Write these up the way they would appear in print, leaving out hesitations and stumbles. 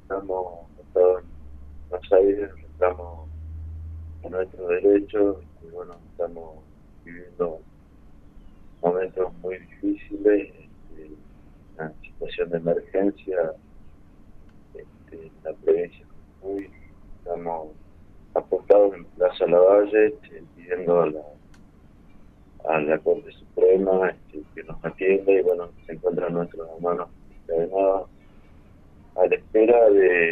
estamos en Buenos Aires, estamos en nuestros derechos y bueno, estamos viviendo momentos muy difíciles, una situación de emergencia en la provincia de Jujuy. Estamos apostados en Plaza Lavalle, pidiendo a la Corte Suprema que nos atienda y bueno, se encuentran nuestros hermanos encadenados a la espera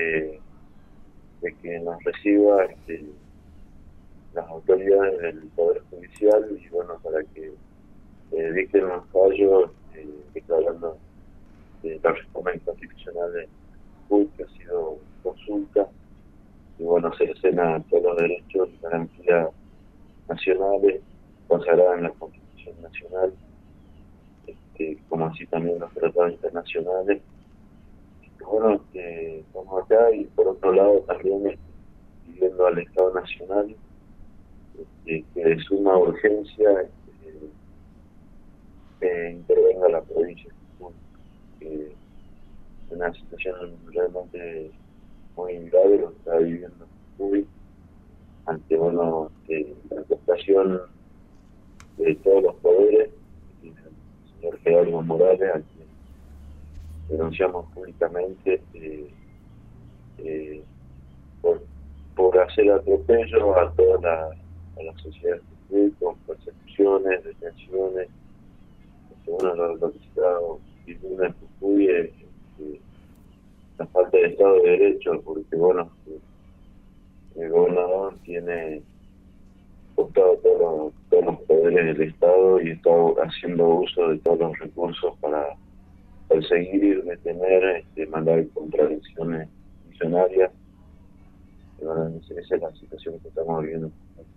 de que nos reciba las autoridades del Poder Judicial y bueno, para que dicten un fallo declarando la reforma inconstitucional de Jujuy, que ha sido consulta, y bueno, cercena todos los derechos y garantías nacionales consagradas en la Constitución Nacional, como así también los tratados internacionales. Bueno, estamos acá y por otro lado también pidiendo al Estado Nacional que de suma urgencia intervenga la provincia de Jujuy, que es una situación realmente muy grave lo que está viviendo Jujuy, ante bueno, la aceptación de todos los poderes, el señor Gerardo Morales, a quien denunciamos públicamente eh, por, por hacer atropello a la sociedad de Jujuy, con persecuciones, detenciones. Bueno, lo que se está viviendo en Jujuy es la falta de Estado de Derecho, porque bueno, el gobernador tiene optado todos los poderes del Estado y está haciendo uso de todos los recursos para perseguir, detener, mandar contradicciones millonarias. Y bueno, esa es la situación que estamos viviendo.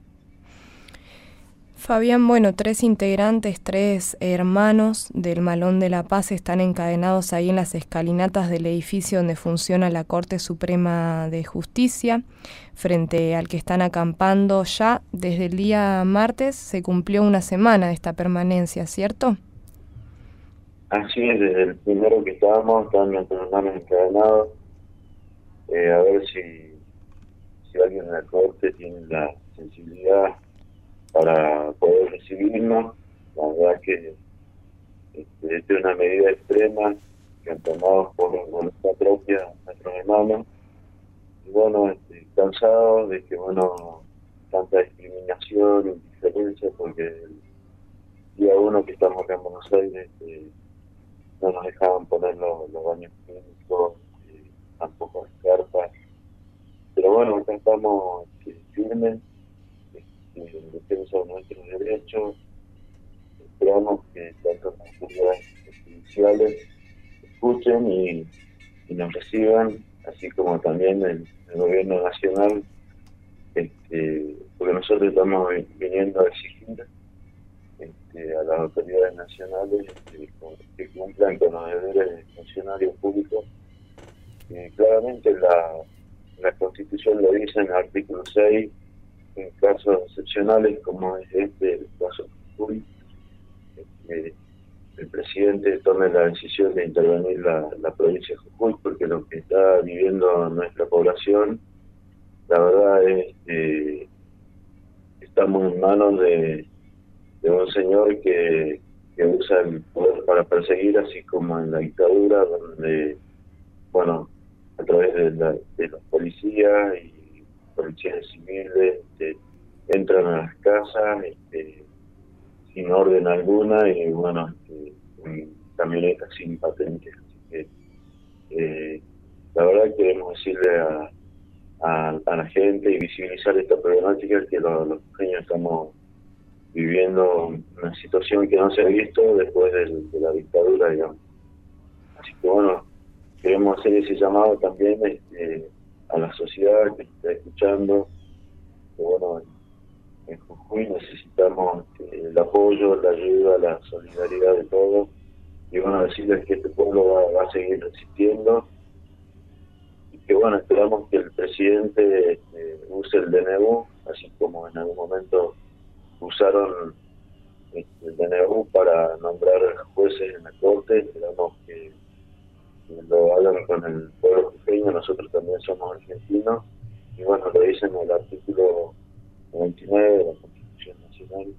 Fabián, bueno, 3 integrantes, 3 hermanos del Malón de la Paz están encadenados ahí en las escalinatas del edificio donde funciona la Corte Suprema de Justicia, frente al que están acampando ya desde el día martes. Se cumplió una semana de esta permanencia, ¿cierto? Así es, desde el primero que estaban nuestros hermanos encadenados, a ver si alguien en la Corte tiene la sensibilidad para poder recibirnos. La verdad que esta es una medida extrema que han tomado por voluntad propia nuestros hermanos. Y bueno, cansados de que, bueno, tanta discriminación, indiferencia, porque el día uno que estamos acá en Buenos Aires no nos dejaban poner los baños químicos, tampoco las carpas. Pero bueno, acá estamos firmes, en defensa de nuestros derechos. Esperamos que tanto las autoridades judiciales escuchen y nos reciban, así como también el gobierno nacional, porque nosotros estamos viniendo a exigir a las autoridades nacionales que cumplan con los deberes de funcionarios públicos. Claramente la Constitución lo dice en el artículo 6, en casos excepcionales como es el caso de Jujuy, el presidente tome la decisión de intervenir la provincia de Jujuy, porque lo que está viviendo nuestra población, la verdad es que estamos en manos de un señor que usa el poder para perseguir, así como en la dictadura, donde, bueno, a través de los policías y policías civiles, entran a las casas sin orden alguna y, bueno, en camionetas sin patentes. Así que, la verdad queremos decirle a la gente y visibilizar esta problemática que los pequeños estamos viviendo una situación que no se ha visto después de la dictadura, digamos. Así que bueno, queremos hacer ese llamado también a la sociedad que está escuchando, que bueno, en Jujuy necesitamos el apoyo, la ayuda, la solidaridad de todos, y bueno, decirles que este pueblo va a seguir resistiendo, y que bueno, esperamos que el presidente use el DNU, así como en algún momento usaron el DNU para nombrar jueces en la corte. Esperamos que lo hagan con el pueblo jujeño, nosotros también somos argentinos, y bueno, lo dicen en el artículo 99 de la Constitución Nacional.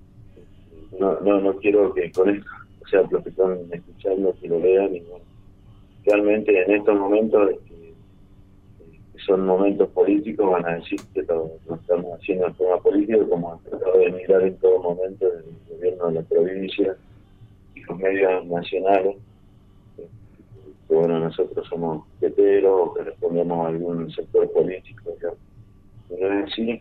No quiero que con esto, o sea, los que están escuchando, que lo lean, y bueno, realmente en estos momentos, que son momentos políticos, van a decir que lo estamos haciendo en forma política, como han tratado de mirar en todo momento el gobierno de la provincia y los medios nacionales, que bueno, nosotros somos peteros o que respondemos a algún sector político, ¿ya? No es así.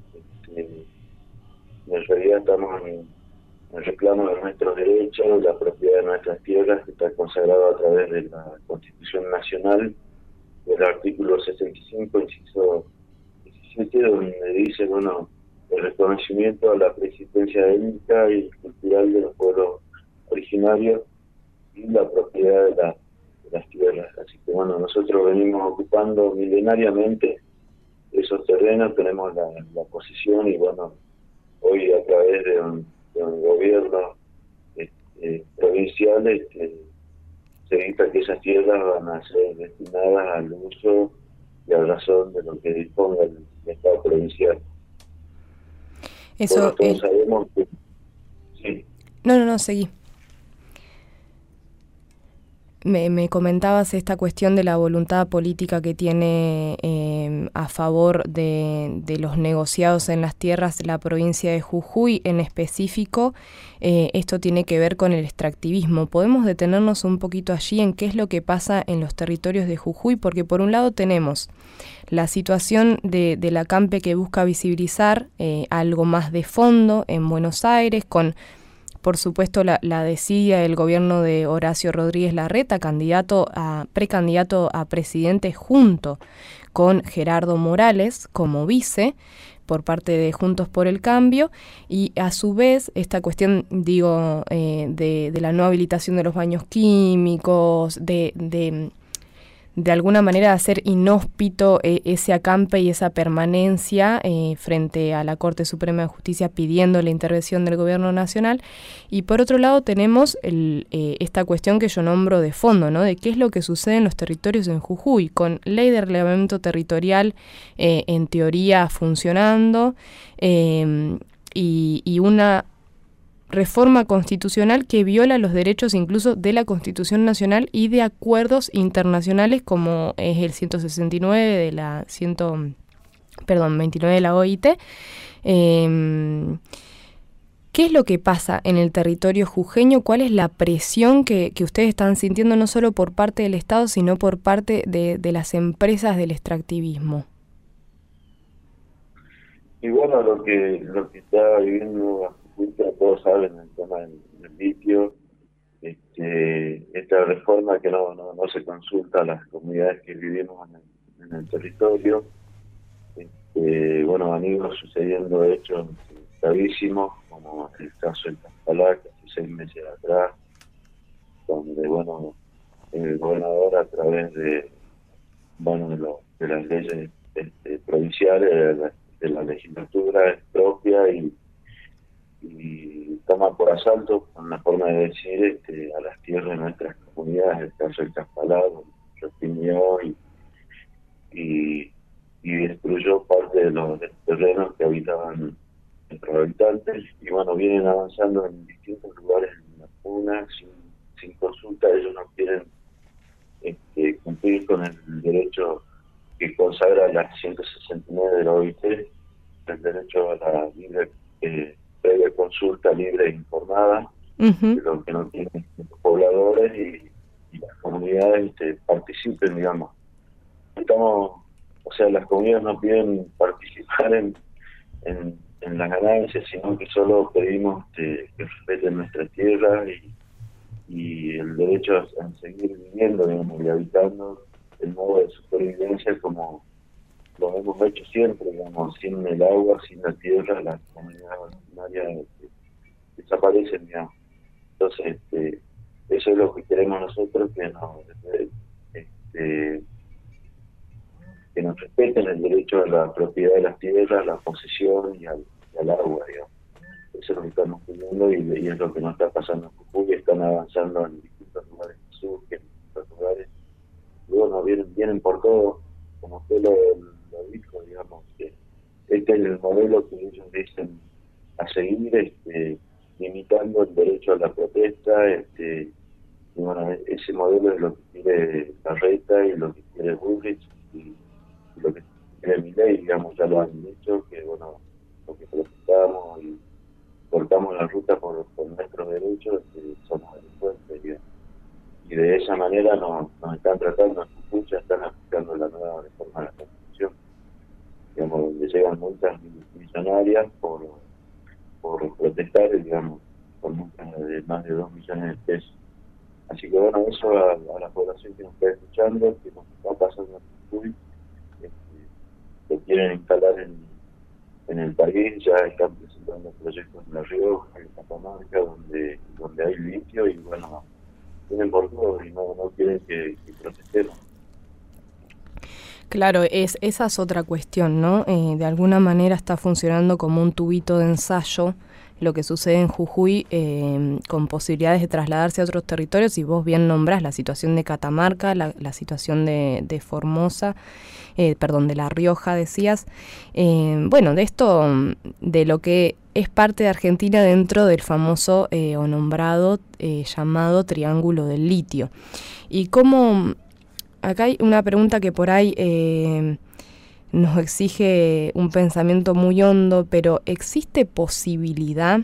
En realidad estamos en el reclamo de nuestros derechos, la propiedad de nuestras tierras, que está consagrado a través de la Constitución Nacional, del artículo 65, inciso 17, donde dice, bueno, el reconocimiento a la preexistencia étnica y cultural de los pueblos originarios y la propiedad de las tierras. Así que bueno, nosotros venimos ocupando milenariamente esos terrenos, tenemos la posesión, y bueno, hoy a través de un gobierno provincial, se evita que esas tierras van a ser destinadas al uso y a razón de lo que disponga el Estado provincial. Eso, bueno, todos sabemos que... Sí. No, seguí. Me comentabas esta cuestión de la voluntad política que tiene a favor de los negociados en las tierras de la provincia de Jujuy en específico. Esto tiene que ver con el extractivismo. ¿Podemos detenernos un poquito allí en qué es lo que pasa en los territorios de Jujuy? Porque por un lado tenemos la situación de la CAMPE, que busca visibilizar algo más de fondo en Buenos Aires, con por supuesto la desidia del gobierno de Horacio Rodríguez Larreta, precandidato a presidente junto con Gerardo Morales como vice por parte de Juntos por el Cambio, y a su vez esta cuestión, de la no habilitación de los baños químicos, de alguna manera hacer inhóspito ese acampe y esa permanencia frente a la Corte Suprema de Justicia pidiendo la intervención del Gobierno Nacional. Y por otro lado tenemos esta cuestión que yo nombro de fondo, ¿no? De qué es lo que sucede en los territorios en Jujuy, con ley de reglamento territorial en teoría funcionando, y una reforma constitucional que viola los derechos incluso de la Constitución Nacional y de acuerdos internacionales, como es el 169 de la 29 de la OIT. ¿Qué es lo que pasa en el territorio jujeño? ¿Cuál es la presión que ustedes están sintiendo, no solo por parte del Estado, sino por parte de las empresas del extractivismo? Y bueno, lo que está viviendo, todos saben, el tema del litio, esta reforma que no se consulta a las comunidades que vivimos en el territorio. Bueno, han ido sucediendo hechos gravísimos, como el caso del Caspalá, que hace 6 meses atrás, donde bueno, el gobernador, a través de las leyes provinciales, de la legislatura propia, y toma por asalto, con la forma de decir, a las tierras de nuestras comunidades. El caso del Caspalá, reprimió y destruyó parte de los terrenos que habitaban nuestros habitantes, y bueno, vienen avanzando en distintos lugares en la puna sin consulta. Ellos no quieren cumplir con el derecho que consagra la 169 de la OIT, el derecho a la libre previa consulta libre e informada, de lo que no tienen los pobladores y las comunidades participen, digamos. Las comunidades no piden participar en las ganancias, sino que solo pedimos que respeten nuestras tierras y el derecho a seguir viviendo, digamos, y habitando el modo de supervivencia como lo hemos hecho siempre, digamos. Sin el agua, sin la tierra, las comunidades originarias desaparecen, digamos. Entonces, eso es lo que queremos nosotros, que nos respeten el derecho a la propiedad de las tierras, la posesión y al agua, digamos. Eso es lo que estamos pidiendo, y es lo que nos está pasando en Jujuy. Están avanzando en distintos lugares que surgen, en distintos lugares, y bueno, vienen por todo, como usted lo dijo, digamos, que este es el modelo que ellos dicen a seguir, limitando el derecho a la protesta, y bueno, ese modelo es lo que quiere Larreta y lo que quiere Bullrich y lo que quiere Milei, digamos, ya lo han dicho, que bueno, lo que protestamos y cortamos la ruta por nuestros derechos, somos delincuentes, digamos. Y de esa manera nos están tratando, en Jujuy ya están aplicando la nueva reforma de la Constitución, digamos, donde llegan multas millonarias por protestar, digamos, por multas de más de 2 millones de pesos. Así que bueno, eso a la población que nos está escuchando, que nos está pasando en Jujuy, lo quieren instalar en el país, ya están presentando proyectos en La Rioja, en Catamarca, donde hay litio y bueno, tienen por todo y no quieren que protestemos. Claro, esa es otra cuestión, ¿no? De alguna manera está funcionando como un tubito de ensayo lo que sucede en Jujuy, con posibilidades de trasladarse a otros territorios, y vos bien nombrás la situación de Catamarca, la situación de Formosa, de La Rioja, decías. Bueno, de esto, de lo que es parte de Argentina dentro del famoso o nombrado llamado Triángulo del Litio. Y cómo, acá hay una pregunta que por ahí nos exige un pensamiento muy hondo, pero ¿existe posibilidad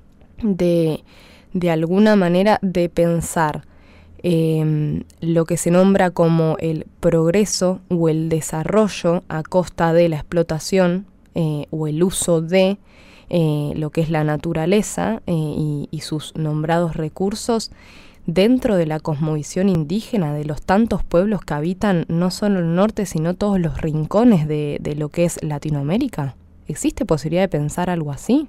de alguna manera de pensar lo que se nombra como el progreso o el desarrollo a costa de la explotación o el uso de lo que es la naturaleza y sus nombrados recursos dentro de la cosmovisión indígena de los tantos pueblos que habitan no solo el norte, sino todos los rincones de lo que es Latinoamérica? ¿Existe posibilidad de pensar algo así?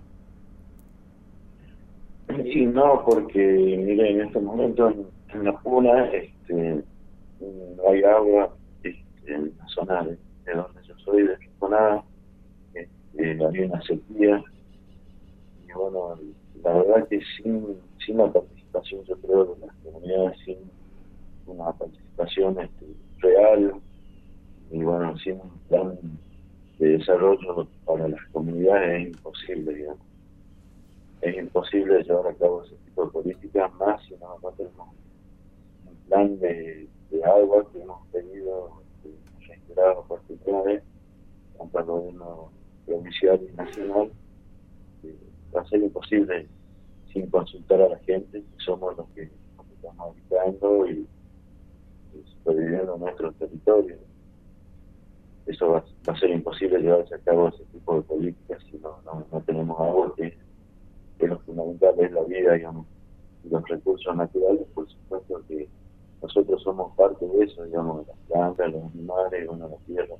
Sí, no, porque mire, en este momento en la Puna no hay agua, en la zona de donde yo soy, de Rinconada, había una sequía, y bueno, la verdad que sin la participación, yo creo, de las comunidades, sin una participación real, y bueno, sin un plan de desarrollo para las comunidades es imposible, digamos. Es imposible llevar a cabo ese tipo de políticas más si no tenemos un plan de agua que hemos pedido reiteradas oportunidades, tanto al gobierno provincial y nacional. Va a ser imposible sin consultar a la gente, que somos los que estamos habitando y superviviendo en nuestros territorios. Eso va a ser imposible llevarse a cabo ese tipo de políticas si no tenemos agua, que lo fundamental es la vida, digamos, y los recursos naturales. Por supuesto que nosotros somos parte de eso, digamos, las plantas, los animales, bueno, la tierra.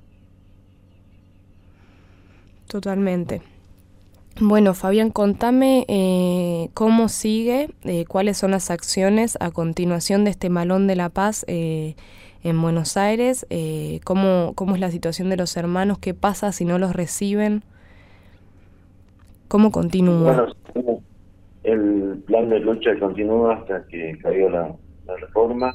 Totalmente. Bueno, Fabián, contame cómo sigue, cuáles son las acciones a continuación de este Malón de la Paz en Buenos Aires, cómo es la situación de los hermanos, qué pasa si no los reciben, cómo continúa. Bueno, el plan de lucha continúa hasta que caiga la reforma.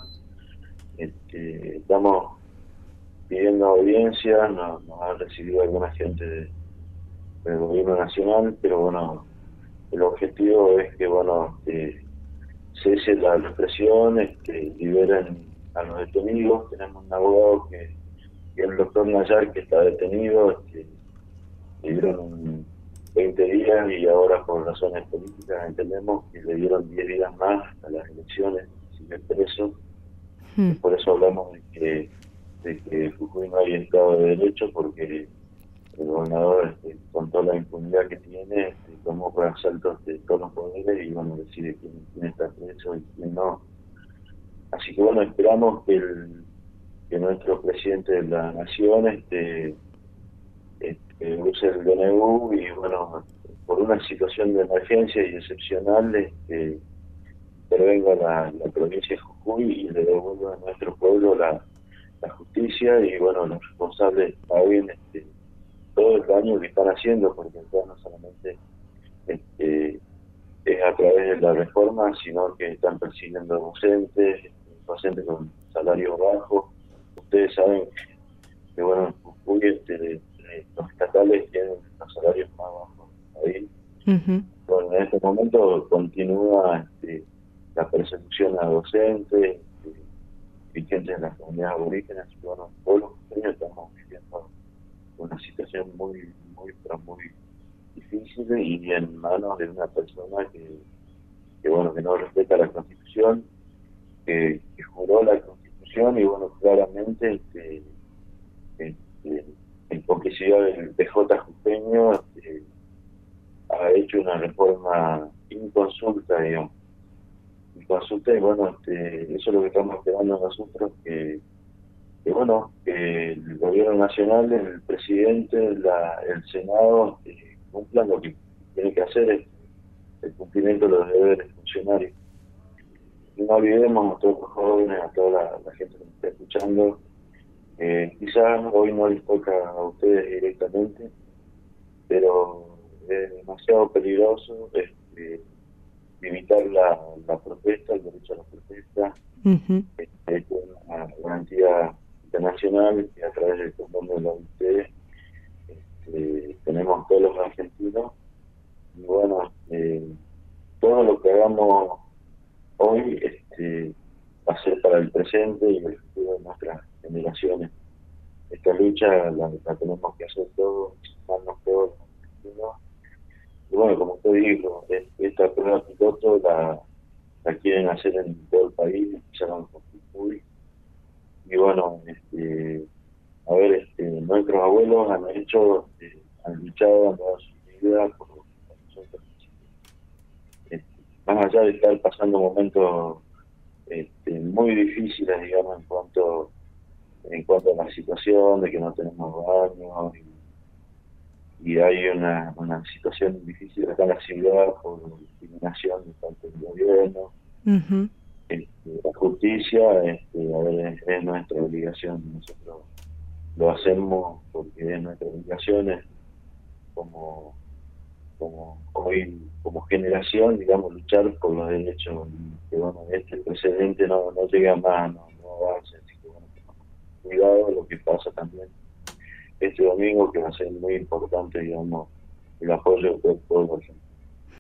Estamos pidiendo audiencias, nos ha recibido alguna gente del gobierno nacional, pero bueno, el objetivo es que bueno, cese la represión, liberen a los detenidos. Tenemos un abogado que es el doctor Nayar, que está detenido, le dieron 20 días y ahora por razones políticas entendemos que le dieron 10 días más hasta las elecciones, sigue preso. Por eso hablamos de que Jujuy no hay Estado de Derecho, porque el gobernador, con toda la impunidad que tiene, tomó por asalto todos los poderes y bueno, decide quién está preso y quién no. Así que bueno, esperamos que nuestro presidente de la nación use el DNU y bueno, por una situación de emergencia y excepcional, intervenga la provincia de Jujuy y le devuelva a nuestro pueblo la justicia y bueno, los responsables paguen todo el daño que están haciendo, porque acá no solamente es a través de la reforma, sino que están persiguiendo docentes con salarios bajos, ustedes saben que bueno, en Jujuy los estatales tienen los salarios más bajos del país. Bueno, en este momento continúa la persecución a docentes, dirigentes de las comunidades aborígenes, y bueno, todos los jujeños estamos viviendo una situación pero muy difícil y en manos de una persona que bueno, que no respeta la Constitución, que juró la Constitución y bueno, claramente en hipocresía del PJ jujeño ha hecho una reforma inconsulta, digamos. Inconsulta y bueno, eso es lo que estamos esperando nosotros, que bueno, que el gobierno nacional, el presidente, el Senado cumplan lo que tiene que hacer, es el cumplimiento de los deberes funcionarios. Y no olvidemos a todos los jóvenes, a toda la gente que nos está escuchando, quizás hoy no les toca a ustedes directamente, pero es demasiado peligroso limitar la protesta, el derecho a la protesta. Es una garantía internacional que a través del convenio de la OIT tenemos todos los argentinos. Y bueno, todo lo que hagamos hoy va a ser para el presente y el futuro de nuestras generaciones. Esta lucha la tenemos que hacer todos, sumarnos todos los argentinos. Y bueno, como usted dijo, esta prueba piloto la quieren hacer en todo el país, empezaron con Jujuy. Y bueno, a ver, nuestros abuelos han luchado, han dado su vida por nosotros. Más allá de estar pasando momentos muy difíciles, digamos, en cuanto a la situación de que no tenemos baños y hay una situación difícil acá en la ciudad por discriminación de parte del gobierno. La justicia, a ver, es nuestra obligación, nosotros lo hacemos porque es nuestra obligación, como generación, digamos, luchar por los derechos, que bueno, este precedente no llega más, no avance, así que bueno, cuidado lo que pasa también este domingo, que va a ser muy importante, digamos, el apoyo de todo el pueblo argentino.